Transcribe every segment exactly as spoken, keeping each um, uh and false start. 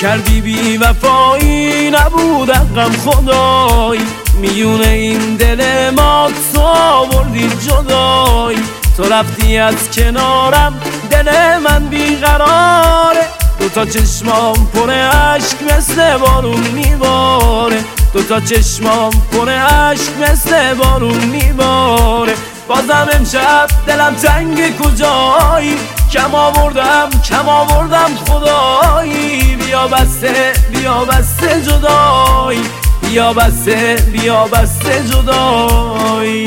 کردی بی وفایی نبود غم خدایی، میونه این دل ما تو آوردی جدایی. تو رفتی از کنارم دل من بیقراره، دوتا چشمام پر عشق مثل بارون میباره، دوتا چشمام پر عشق مثل بارون میباره. بازم امشب دلم تنگ کجایی، کم آوردم کم آوردم خدایی. بیا بسته بیا بسته جدایی، بیا بسته بیا بسته جدایی.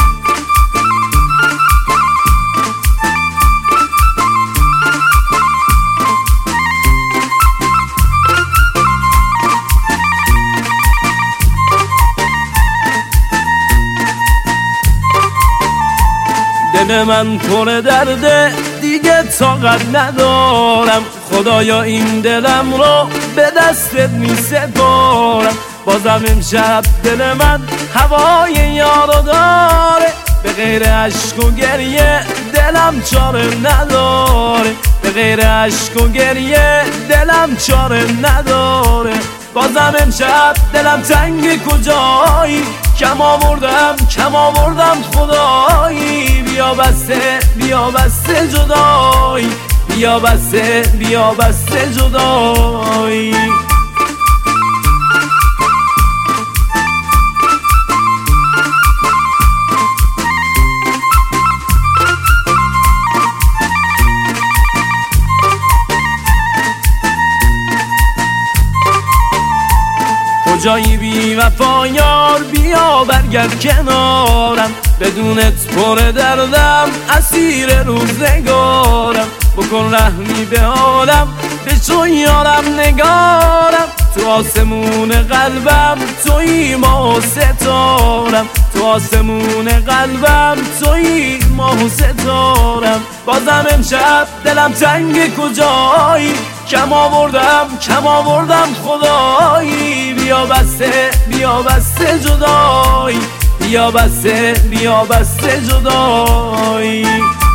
دل من پر درده دیگه طاقت ندارم، خدایا این دلم رو به دستت می سپارم. بازم امشب دل من هوای یارو داره، به غیر عشق و گریه دلم چاره نداره، به غیر عشق و گریه دلم چاره نداره. بازم امشب دلم تنگ کجایی، کم آوردم کم آوردم خدایی. بیا بسته بیا بسته جدایی، بیا بسته بیا بسته جدایی. کجایی بی وفا یار، بیا برگرد کنارم، بدونت پر دردم اسیر روزگارم. بکن رحمی به حالم به تو یارم نگارم، تو آسمون قلبم توی ماه و ستارم، تو آسمون قلبم توی ماه و ستارم. بازم امشب دلم تنگ کجایی، کم آوردم کم آوردم خدایی. بیا بسته بیا بسته جدایی، بیا بسته بیا بسته جدایی.